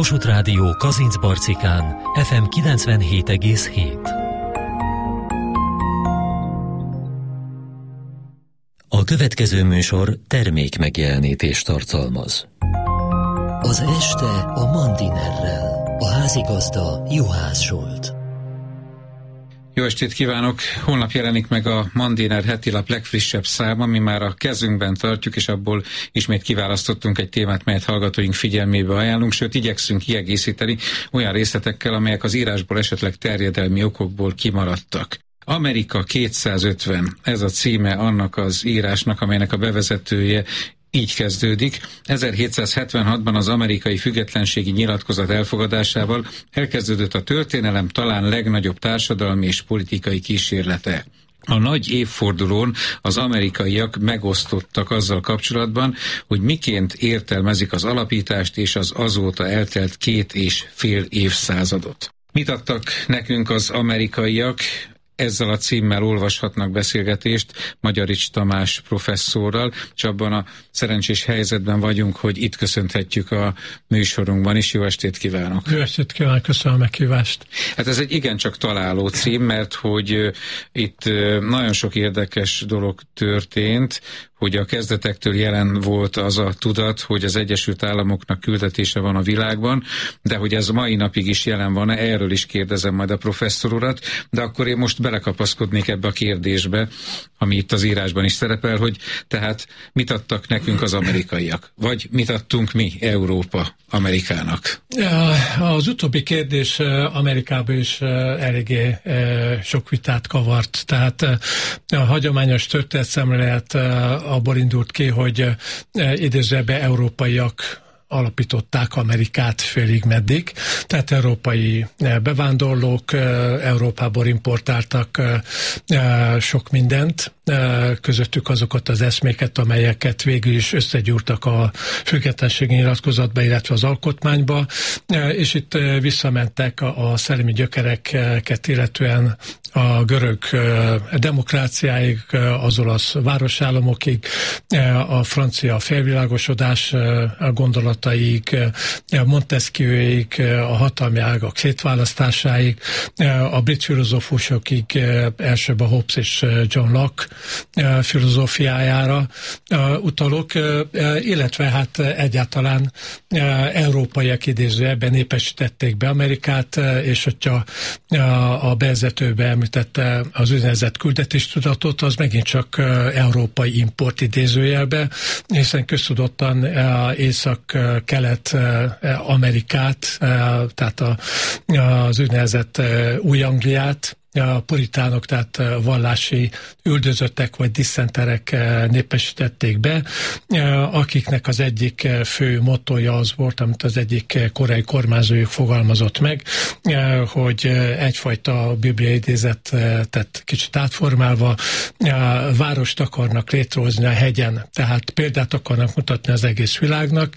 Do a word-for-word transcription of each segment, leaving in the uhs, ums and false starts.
Kossuth Rádió Kazincbarcikán ef em kilencvenhét egész hét. A következő műsor termék megjelenítést tartalmaz. Az este a Mandinerrel, a házigazda Juhász Zsolt. Jó estét kívánok! Holnap jelenik meg a Mandiner hetilap legfrissebb száma, mi már a kezünkben tartjuk, és abból ismét kiválasztottunk egy témát, melyet hallgatóink figyelmébe ajánlunk, sőt igyekszünk kiegészíteni olyan részletekkel, amelyek az írásból esetleg terjedelmi okokból kimaradtak. Amerika kétszázötven, ez a címe annak az írásnak, amelynek a bevezetője így kezdődik. ezerhétszázhetvenhatban az amerikai függetlenségi nyilatkozat elfogadásával elkezdődött a történelem talán legnagyobb társadalmi és politikai kísérlete. A nagy évfordulón az amerikaiak megosztottak azzal kapcsolatban, hogy miként értelmezik az alapítást és az azóta eltelt két és fél évszázadot. Mit adtak nekünk az amerikaiak? Ezzel a címmel olvashatnak beszélgetést Magyarics Tamás professzorral, és abban a szerencsés helyzetben vagyunk, hogy itt köszönhetjük a műsorunkban is. Jó estét kívánok! Jó estét kívánok, köszönöm a meghívást! Hát ez egy igencsak találó cím, mert hogy itt nagyon sok érdekes dolog történt, hogy a kezdetektől jelen volt az a tudat, hogy az Egyesült Államoknak küldetése van a világban, de hogy ez mai napig is jelen van-e, erről is kérdezem majd a professzor urat, de akkor én most belekapaszkodnék ebbe a kérdésbe, ami itt az írásban is szerepel, hogy tehát mit adtak nekünk az amerikaiak, vagy mit adtunk mi, Európa, Amerikának? Az utóbbi kérdés Amerikában is eléggé sok vitát kavart, tehát a hagyományos történetszemlélet abból indult ki, hogy idézőjelben európaiak alapították Amerikát félig meddig, tehát európai bevándorlók Európából importáltak sok mindent, közöttük azokat az eszméket, amelyeket végül is összegyúrtak a függetlenségi nyilatkozatba, illetve az alkotmányba, és itt visszamentek a szellemi gyökereket, illetően a görög demokráciáig, az olasz városállamokig, a francia felvilágosodás gondolataig, Montesquieuig, a hatalmi ágak szétválasztásáig, a brit filozófusokig, elsőbb a Hobbes és John Locke filozófiájára utalok, illetve hát egyáltalán európaiak idézőjelben népesítették be Amerikát, és hogyha a bevezetőbe említette az úgynevezett küldetéstudatot, az megint csak európai import idézőjelbe, hiszen köztudottan észak-kelet Amerikát, tehát az úgynevezett új Angliát, a puritánok, tehát vallási üldözöttek vagy disszenterek népesítették be, akiknek az egyik fő mottoja az volt, amit az egyik korai kormányzójuk fogalmazott meg, hogy egyfajta bibliai idézetet kicsit átformálva várost akarnak létrehozni a hegyen, tehát példát akarnak mutatni az egész világnak,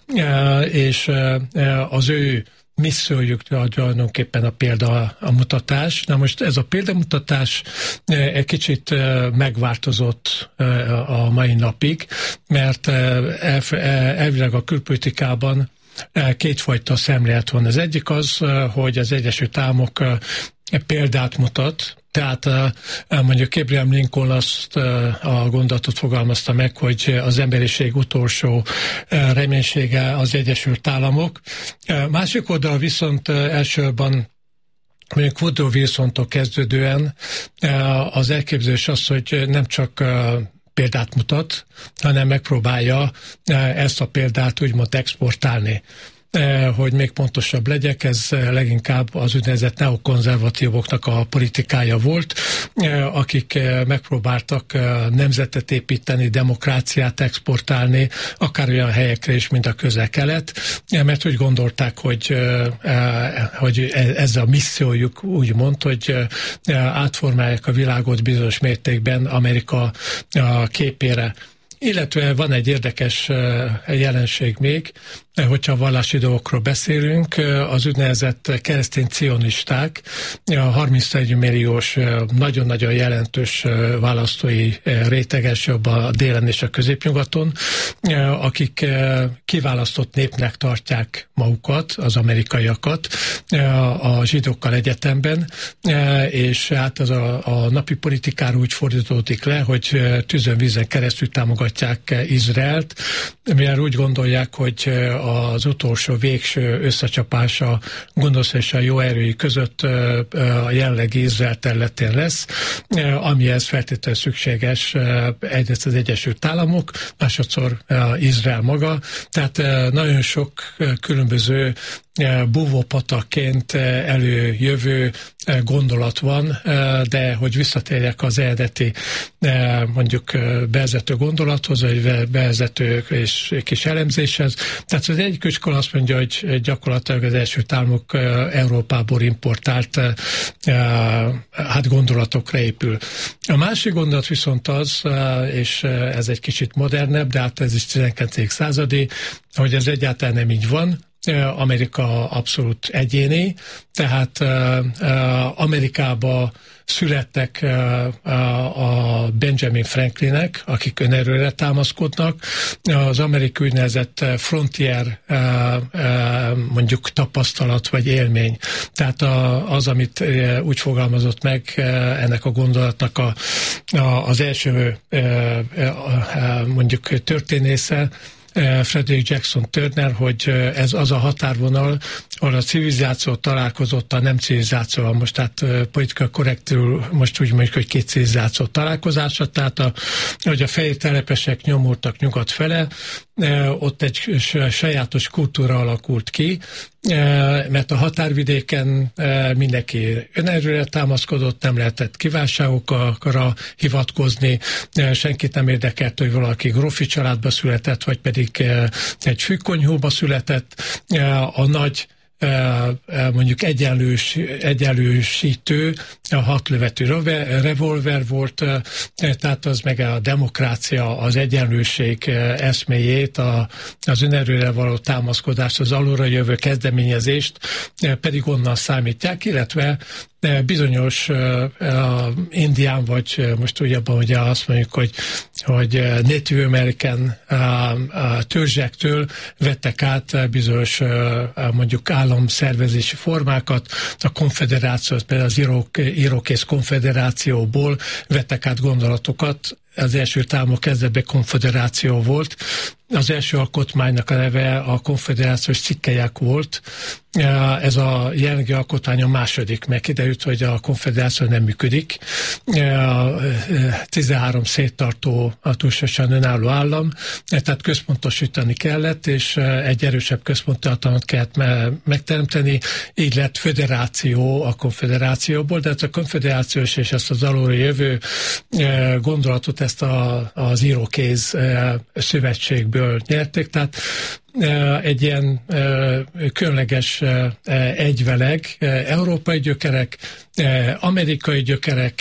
és az ő missziójuk tulajdonképpen a példa a mutatás. Na most ez a példamutatás egy kicsit megváltozott a mai napig, mert elvileg a külpolitikában kétfajta szemlélet van. Az egyik az, hogy az Egyesült Államok példát mutat, tehát mondjuk Abraham Lincoln azt a gondolatot fogalmazta meg, hogy az emberiség utolsó reménysége az Egyesült Államok. Másik oldal viszont elsősorban mondjuk Woodrow Wilsontól kezdődően az elképzelés az, hogy nem csak példát mutat, hanem megpróbálja ezt a példát úgymond exportálni. Hogy még pontosabb legyek, ez leginkább az úgynevezett neokonzervatívoknak a politikája volt, akik megpróbáltak nemzetet építeni, demokráciát exportálni, akár olyan helyekre is, mint a Közel-Kelet, mert úgy gondolták, hogy, hogy ez a missziójuk úgymond, hogy átformálják a világot bizonyos mértékben Amerika képére. Illetve van egy érdekes jelenség még, hogyha vallási dolgokról beszélünk, az úgynevezett keresztény cionisták, a harmincegy milliós, nagyon-nagyon jelentős választói réteges jobb a délen és a középnyugaton, akik kiválasztott népnek tartják magukat, az amerikaiakat, a zsidókkal egyetemben, és hát az a, a napi politikára úgy fordítódik le, hogy tűzön vízen keresztül támogatják Izraelt, mivel úgy gondolják, hogy az utolsó végső összecsapása gonosz és a jó erői között a jelenlegi Izrael területén lesz, amihez feltétlenül szükséges egyrészt az Egyesült Államok, másodszor Izrael maga, tehát nagyon sok különböző búvópataként előjövő gondolat van, de hogy visszatérjek az eredeti mondjuk bevezető gondolathoz, vagy bevezető és kis elemzéshez. Tehát az egyik iskola azt mondja, hogy gyakorlatilag az Egyesült Államok Európából importált hát gondolatokra épül. A másik gondolat viszont az, és ez egy kicsit modernebb, de hát ez is tizenkilencedik századi, hogy ez egyáltalán nem így van. Amerika abszolút egyéni, tehát Amerikába születtek a Benjamin Franklinek, akik önerőre támaszkodnak. Az amerikai úgynevezett frontier mondjuk tapasztalat vagy élmény. Tehát az, amit úgy fogalmazott meg ennek a gondolatnak a, az első mondjuk történésze, Frederick Jackson Turner, hogy ez az a határvonal, ahol a civilizáció találkozott a nem civilizációval. Most tehát politika korrektül most úgy mondjuk, hogy két civilizáció találkozása, tehát a, hogy a fehér telepesek nyomultak nyugat fele, ott egy sajátos kultúra alakult ki, mert a határvidéken mindenki önerőre támaszkodott, nem lehetett kívánságokra hivatkozni, senkit nem érdekelt, hogy valaki grófi családba született, vagy pedig egy fűkonyhóba született. A nagy mondjuk egyenlős, egyenlősítő, a hatlövetű revolver volt, tehát az meg a demokrácia, az egyenlőség eszméjét, a, az önerőre való támaszkodást, az alulra jövő kezdeményezést pedig onnan számítják, illetve bizonyos uh, uh, indián, vagy uh, most úgy abban ugye azt mondjuk, hogy, hogy uh, Native American uh, uh, törzsektől vettek át uh, bizonyos uh, uh, mondjuk államszervezési formákat, a konfederációt, például az Irok, Irokész konfederációból vettek át gondolatokat. Az első Államok kezdetben konfederáció volt. Az első alkotmánynak a neve a konfederációs cikkelyek volt. Ez a jelenlegi alkotmány a második, mert kiderült, hogy a konfederáció nem működik. tizenhárom széttartó, túlságosan önálló állam, tehát központosítani kellett, és egy erősebb központi hatalmat kellett megteremteni. Így lett föderáció a konfederációból, de ez a konfederációs és ezt az alulra jövő gondolatot ezt a, az Irokéz szövetségből nyerték, tehát egy ilyen különleges egyveleg, európai gyökerek, amerikai gyökerek,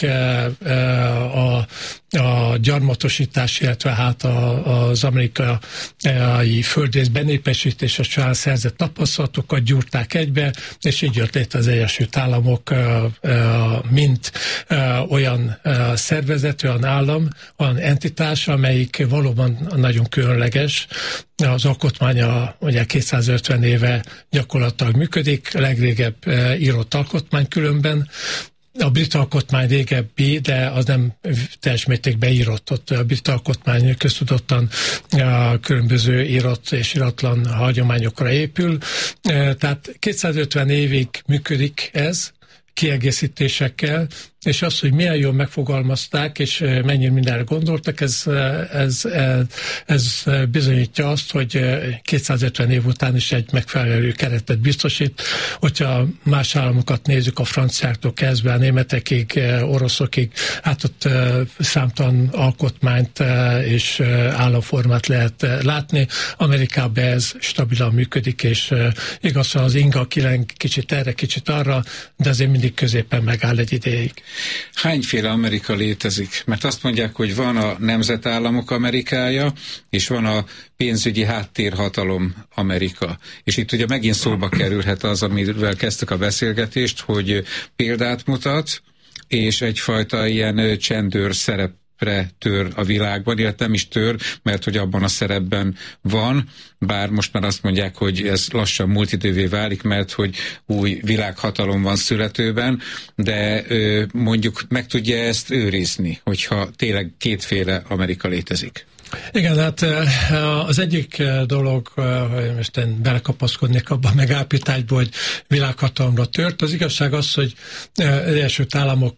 a, a gyarmatosítás, illetve hát az amerikai földrész benépesítése során szerzett tapasztalatokat gyúrták egybe, és így jött létre az Egyesült Államok, mint olyan szervezet, olyan állam, olyan entitás, amelyik valóban nagyon különleges. Az alkotmánya ugye kétszázötven éve gyakorlatilag működik, legrégebb írott alkotmány különben. A brit alkotmány régebbi, de az nem teljes mértékben írott. Ott a brit alkotmány köztudottan a különböző írott és iratlan hagyományokra épül. Tehát kétszázötven évig működik ez, kiegészítésekkel, és az, hogy milyen jól megfogalmazták, és mennyire mindenre gondoltak, ez, ez, ez bizonyítja azt, hogy kétszázötven év után is egy megfelelő keretet biztosít. Hogyha más államokat nézzük, a franciáktól kezdve a németekig, oroszokig, hát ott számtalan alkotmányt és államformát lehet látni. Amerikában ez stabilan működik, és igaz, az inga kileng kicsit erre, kicsit arra, de azért mindig középen megáll egy ideig. Hányféle Amerika létezik? Mert azt mondják, hogy van a nemzetállamok Amerikája, és van a pénzügyi háttérhatalom Amerika. És itt ugye megint szóba kerülhet az, amivel kezdtük a beszélgetést, hogy példát mutat, és egyfajta ilyen csendőr szerepre tör a világban, illetve nem is tör, mert hogy abban a szerepben van, bár most már azt mondják, hogy ez lassan múlt idővé válik, mert hogy új világhatalom van születőben, de mondjuk meg tudja ezt őrizni, hogyha tényleg kétféle Amerika létezik. Igen, hát az egyik dolog, hogy most én belekapaszkodnék abban a megállapításba, hogy világhatalomra tört. Az igazság az, hogy az Egyesült Államok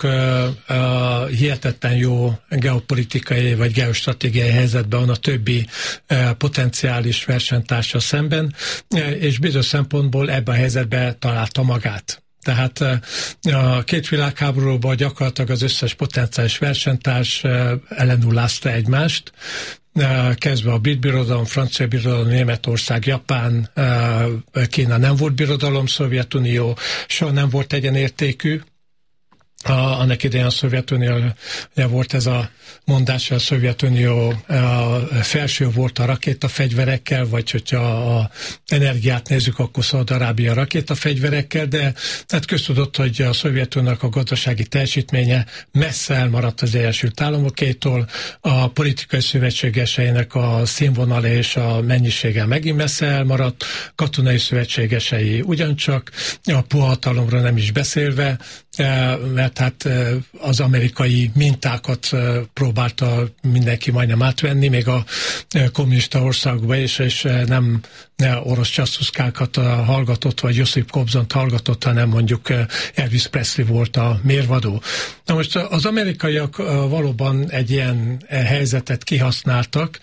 hihetetlen jó geopolitikai vagy geostratégiai helyzetben van a többi potenciális versenytársa szemben, és bizonyos szempontból ebben a helyzetben találta magát. Tehát a két világháborúban gyakorlatilag az összes potenciális versenytárs ellenullázta egymást, kezdve a brit birodalom, francia birodalom, Németország, Japán, Kína nem volt birodalom, Szovjetunió soha nem volt egyenértékű. A, annak idején a Szovjetunió volt ez a mondás, hogy a Szovjetunió a felső volt a rakétafegyverekkel, vagy hogyha a energiát nézzük, akkor Szaúd-Arábia rakétafegyverekkel, de hát köztudott, hogy a Szovjetuniónak a gazdasági teljesítménye messze elmaradt az Egyesült Államokétól, a politikai szövetségeseinek a színvonala és a mennyisége megint messze elmaradt, katonai szövetségesei ugyancsak, a puha hatalomra nem is beszélve, mert hát az amerikai mintákat próbálta mindenki majdnem átvenni, még a kommunista országban is, és nem orosz csasztuszkákat hallgatott, vagy Josip Kobzont hallgatott, hanem mondjuk Elvis Presley volt a mérvadó. Na most az amerikaiak valóban egy ilyen helyzetet kihasználtak,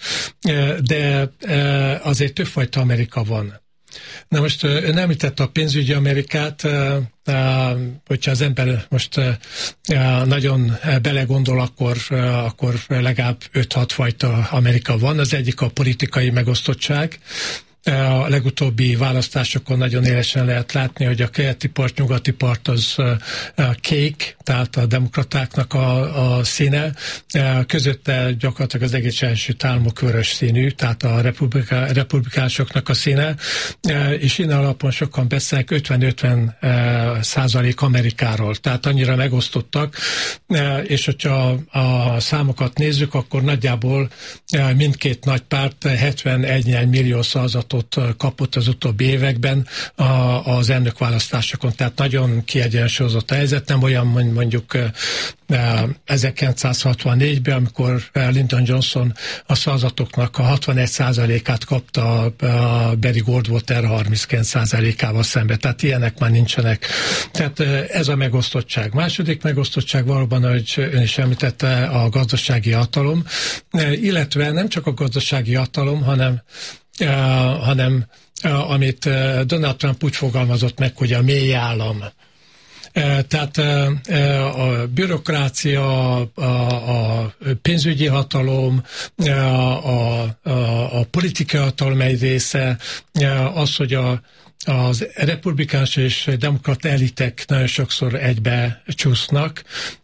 de azért többfajta Amerika van. Na most ön említette a pénzügyi Amerikát, hogyha az ember most nagyon belegondol, akkor, akkor legalább öt-hat fajta Amerika van. Az egyik a politikai megosztottság. A legutóbbi választásokon nagyon élesen lehet látni, hogy a keleti part, nyugati part az kék, tehát a demokratáknak a, a színe. Közötte gyakorlatilag az egész Egyesült Államok vörös színű, tehát a republiká, republikánusoknak a színe. És innen alapon sokan beszélnek ötven-ötven százalék Amerikáról, tehát annyira megosztottak. És hogyha a számokat nézzük, akkor nagyjából mindkét nagy párt hetvenegy millió szavazatot kapott az utóbbi években az elnökválasztásokon. Tehát nagyon kiegyensúlyozott a helyzet, nem olyan mondjuk ezerkilencszázhatvannégyben, amikor Lyndon Johnson a szavazatoknak a hatvanegy százalékát kapta a Barry Goldwater harminckilenc százalékával szemben. Tehát ilyenek már nincsenek. Tehát ez a megosztottság. Második megosztottság valóban, ahogy ön is említette, a gazdasági hatalom, illetve nem csak a gazdasági hatalom, hanem Uh, hanem uh, amit uh, Donald Trump úgy fogalmazott meg, hogy a mély állam. Uh, tehát uh, uh, a bürokrácia, a, a pénzügyi hatalom, uh, a, a, a politikai hatalom egy része, uh, az, hogy a az republikánus és demokrata elitek nagyon sokszor egybe csúsznak,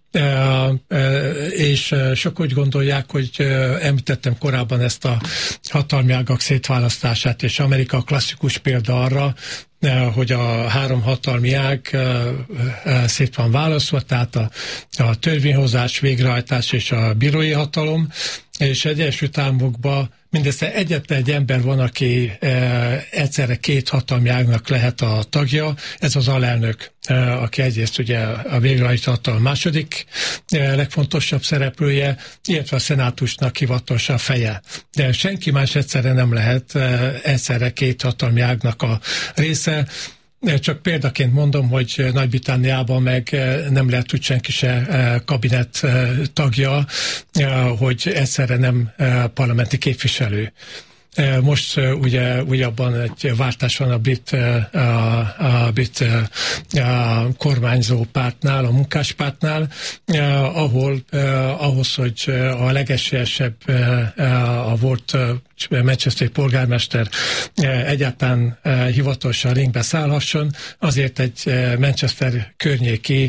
és sok úgy gondolják, hogy említettem korábban ezt a hatalmi ágak szétválasztását, és Amerika klasszikus példa arra, hogy a három hatalmi ág szét van választva, tehát a, a törvényhozás, végrehajtás és a bírói hatalom, és egy Egyesült Államokban mindössze egyetlen egy ember van, aki e, egyszerre két hatalmi ágnak lehet a tagja, ez az alelnök, e, aki egyrészt ugye a végrehajtó hatalom második e, legfontosabb szereplője, illetve a szenátusnak hivatalos a feje. De senki más egyszerre nem lehet e, egyszerre két hatalmi ágnak a része. Csak példaként mondom, hogy Nagy-Britanniában meg nem lehet úgy senki se kabinet tagja, hogy egyszerre nem parlamenti képviselő. Most ugye újabban egy váltás van a brit, a, a brit a kormányzó pártnál, a munkáspártnál, ahol ahhoz, hogy a legesélyesebb a volt manchesteri polgármester egyáltalán hivatalosan ringbe szállhasson, azért egy Manchester környéki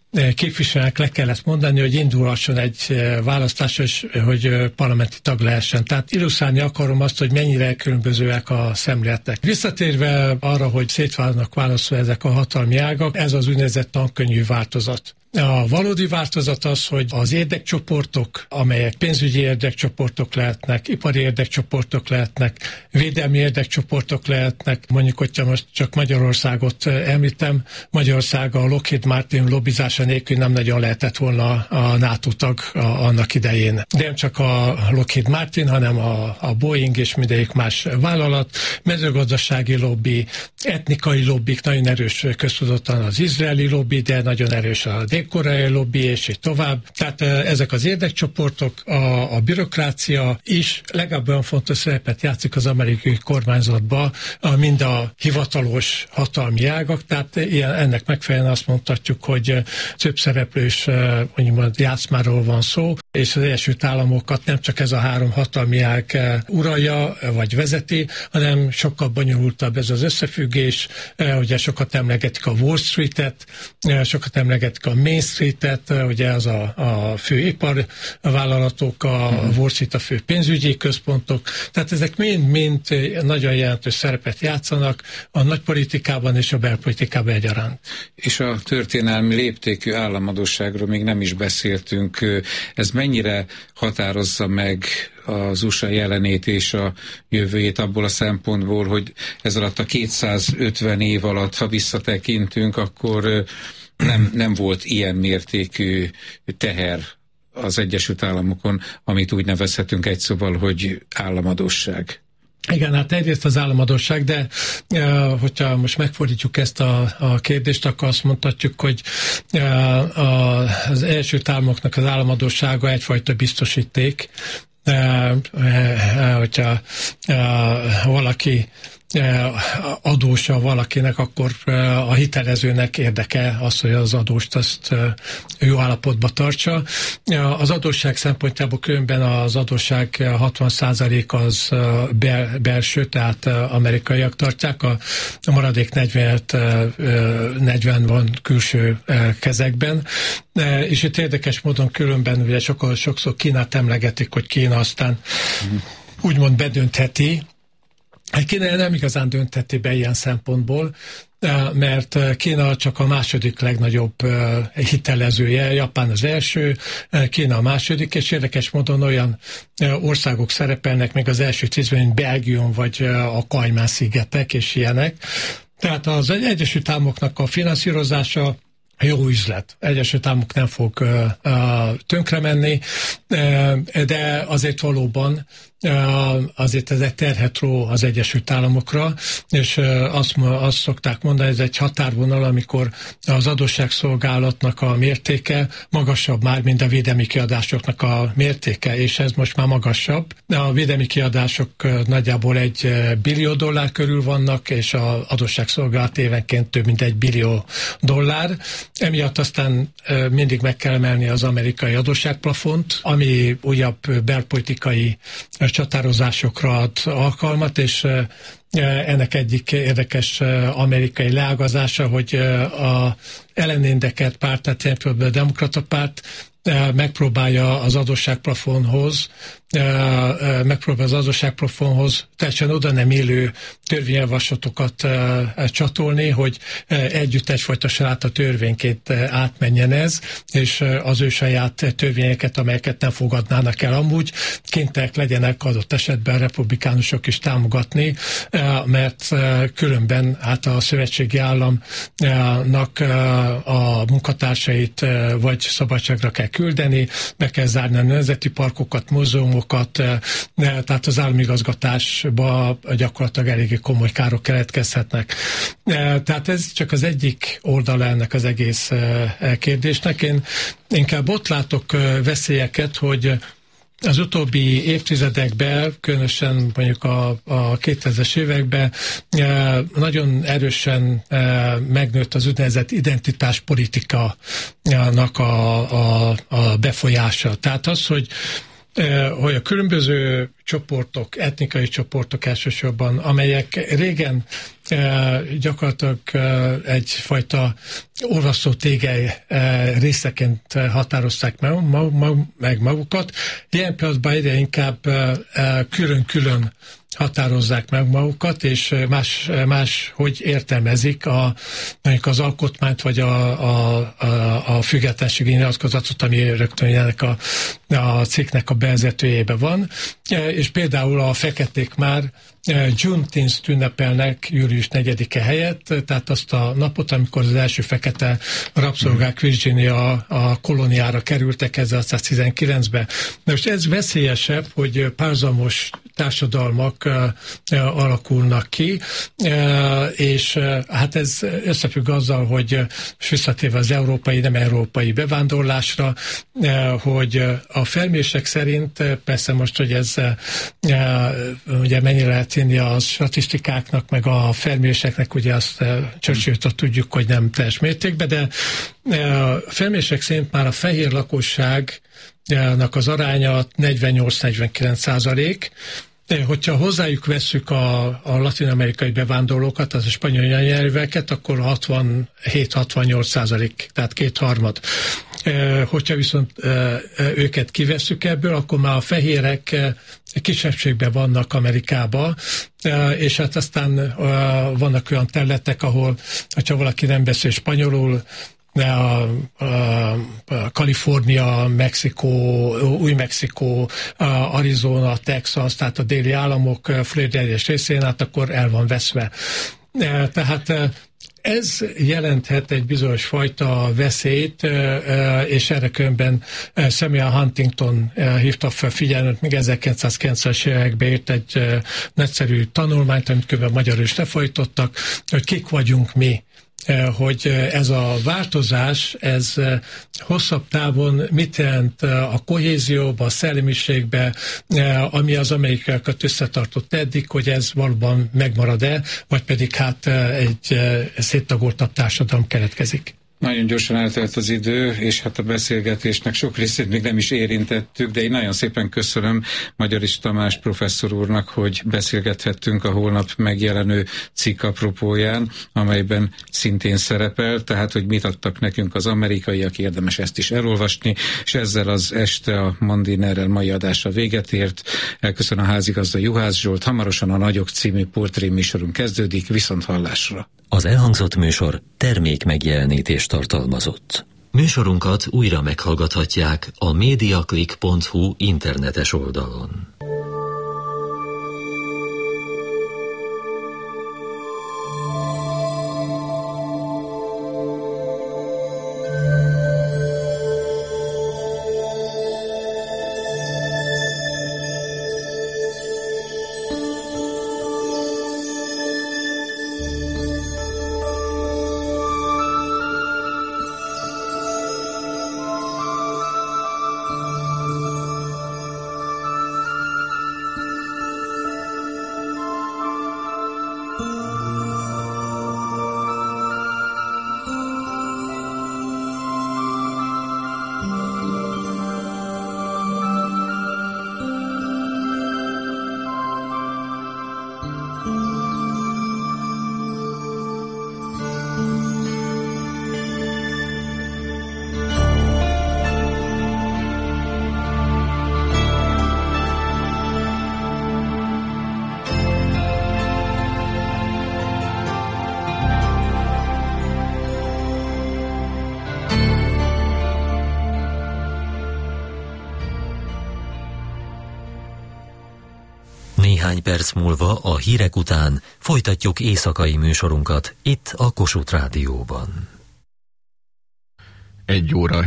képviselőnek le kellett mondani, hogy indulhasson egy választás, és hogy parlamenti tag lehessen. Tehát illusztrálni akarom azt, hogy mennyire különbözőek a szemléletek. Visszatérve arra, hogy szét vannak válaszolva ezek a hatalmi ágak, ez az úgynevezett tankönyvű változat. A valódi változat az, hogy az érdekcsoportok, amelyek pénzügyi érdekcsoportok lehetnek, ipari érdekcsoportok lehetnek, védelmi érdekcsoportok lehetnek, mondjuk, hogyha most csak Magyarországot említem, Magyarország a Lockheed Martin lobbizása nélkül nem nagyon lehetett volna a NATO tag a, annak idején. De nem csak a Lockheed Martin, hanem a, a Boeing és mindegyik más vállalat, mezőgazdasági lobby, etnikai lobbik, nagyon erős köztudottan az izraeli lobby, de nagyon erős a koreai lobby, és így tovább. Tehát ezek az érdekcsoportok, a, a bürokrácia is legalább olyan fontos szerepet játszik az amerikai kormányzatban, mind a hivatalos hatalmi ágak, tehát ilyen, ennek megfelelően azt mondhatjuk, hogy több szereplős mondjuk játszmáról van szó, és az Egyesült Államokat nem csak ez a három hatalmi ág uralja, vagy vezeti, hanem sokkal bonyolultabb ez az összefüggés, ugye sokat emlegetik a Wall Street-et, sokat emlegetik a Main Street-et, ugye az a, a fő iparvállalatok, a Wall Street a fő pénzügyi központok, tehát ezek mind-mind nagyon jelentős szerepet játszanak a nagypolitikában és a belpolitikában egyaránt. És a történelmi léptékű államadósságról még nem is beszéltünk. Ez mennyire határozza meg az u es á jelenét és a jövőjét abból a szempontból, hogy ez alatt a kétszázötven év alatt, ha visszatekintünk, akkor nem, nem volt ilyen mértékű teher az Egyesült Államokon, amit úgy nevezhetünk egy szóval, hogy államadósság. Igen, hát egyrészt az államadósság, de uh, hogyha most megfordítjuk ezt a, a kérdést, akkor azt mondhatjuk, hogy uh, a, az Egyesült Államoknak az államadóssága egyfajta biztosíték. Uh, uh, hogyha uh, valaki adósa valakinek, akkor a hitelezőnek érdeke az, hogy az adóst azt jó állapotba tartsa. Az adósság szempontjából különben az adósság hatvan százalék az bel, belső, tehát amerikaiak tartják, a maradék negyven van külső kezekben. És itt érdekes módon különben ugye sokkal, sokszor Kínát emlegetik, hogy Kína aztán úgymond bedöntheti. Kína nem igazán döntheti be ilyen szempontból, mert Kína csak a második legnagyobb hitelezője, Japán az első, Kína a második, és érdekes módon olyan országok szerepelnek még az első tízben, mint Belgium vagy a Kajmán-szigetek és ilyenek. Tehát az Egyesült Államoknak a finanszírozása jó üzlet. Egyesült Államok nem fog uh, uh, tönkre menni, uh, de azért valóban uh, azért ez egy terhet ró az Egyesült Államokra, és uh, azt, azt szokták mondani, ez egy határvonal, amikor az adósságszolgálatnak a mértéke magasabb már, mint a védelmi kiadásoknak a mértéke, és ez most már magasabb. A védelmi kiadások uh, nagyjából egy uh, billió dollár körül vannak, és az adósságszolgálat évenként több mint egy billió dollár. Emiatt aztán mindig meg kell emelni az amerikai adósságplafont, ami újabb belpolitikai csatározásokra ad alkalmat, és ennek egyik érdekes amerikai leágazása, hogy a ellenindeket párt, tehát a demokrata párt megpróbálja az adósságplafonhoz, megpróbálja az adósságplafonhoz teljesen oda nem élő törvényjavaslatokat csatolni, hogy együtt egyfajta saláta törvényként átmenjen ez, és az ő saját törvényeket, amelyeket nem fogadnának el amúgy, kénytelenek legyenek adott esetben republikánusok is támogatni, mert különben hát a szövetségi államnak a munkatársait vagy szabadságra kell küldeni, be kell zárni a nemzeti parkokat, múzeumokat, tehát az államigazgatásba gyakorlatilag eléggé komoly károk keletkezhetnek. Tehát ez csak az egyik oldala ennek az egész kérdésnek. Én inkább ott látok veszélyeket, hogy az utóbbi évtizedekben, különösen mondjuk a, a kétezres években nagyon erősen megnőtt az úgynevezett identitáspolitikának a, a, a befolyása. Tehát az, hogy hogy a különböző csoportok, etnikai csoportok elsősorban, amelyek régen gyakorlatilag egyfajta olvasztó tégely részeként határozták meg magukat, ilyen pillanatban egyre inkább külön-külön határozzák meg magukat, és más, más hogy értelmezik a, mondjuk az alkotmányt, vagy a, a, a, a függetlenségi nyilatkozatot, ami rögtön ennek a, a cikknek a bevezetőjében van. És például a feketék már Juneteenth ünnepelnek július negyedike helyett, tehát azt a napot, amikor az első fekete rabszolgák Virginia a kolóniára kerültek ezerszáztizenkilencben. Na most ez veszélyesebb, hogy párhuzamos társadalmak alakulnak ki, és hát ez összefügg azzal, hogy visszatérve az európai, nem európai bevándorlásra, hogy a felmérések szerint, persze most, hogy ez ugye mennyire lehet hinni a statisztikáknak, meg a felméréseknek, ugye azt Churchill-től tudjuk, hogy nem teljes mértékben, de a felmérések szerint már a fehér lakosságnak az aránya negyvennyolc-negyvenkilenc százalék. Hogyha hozzájuk vesszük a, a latin-amerikai bevándorlókat, az a spanyol nyelveket, akkor hatvanhét-hatvannyolc százalék, tehát kétharmad. Hogyha viszont őket kivesszük ebből, akkor már a fehérek kisebbségben vannak Amerikában, és hát aztán vannak olyan területek, ahol, ha valaki nem beszél spanyolul, A, a, a Kalifornia, Mexikó, Új-Mexikó, Arizona, Texas, tehát a déli államok Florida egyes részén, hát akkor el van veszve. Tehát ez jelenthet egy bizonyos fajta veszélyt, és erre különben Samuel Huntington hívta fel figyelmet, még ezerkilencszázkilencvenes években írt egy nagyszerű tanulmányt, amit különben magyarul is lefojtottak, hogy kik vagyunk mi, hogy ez a változás, ez hosszabb távon mit jelent a kohézióba, a szellemiségbe, ami az amerikaiakat összetartott eddig, hogy ez valóban megmarad-e, vagy pedig hát egy széttagoltabb társadalom keletkezik. Nagyon gyorsan eltelt az idő, és hát a beszélgetésnek sok részét még nem is érintettük, de én nagyon szépen köszönöm Magyarics Tamás professzor úrnak, hogy beszélgethettünk a holnap megjelenő cikk apropóján, amelyben szintén szerepel, tehát hogy mit adtak nekünk az amerikaiak, érdemes ezt is elolvasni, és ezzel az este a Mandinerrel mai adása véget ért. Elköszön a házigazda Juhász Zsolt, hamarosan a Nagyok című portré műsorunk kezdődik, viszont hallásra. Az elhangzott műsor termék megjelenítést tartalmazott. Műsorunkat újra meghallgathatják a mediaclick pont hu internetes oldalon. Néhány perc múlva a hírek után folytatjuk éjszakai műsorunkat itt a Kossuth Rádióban. Egy óra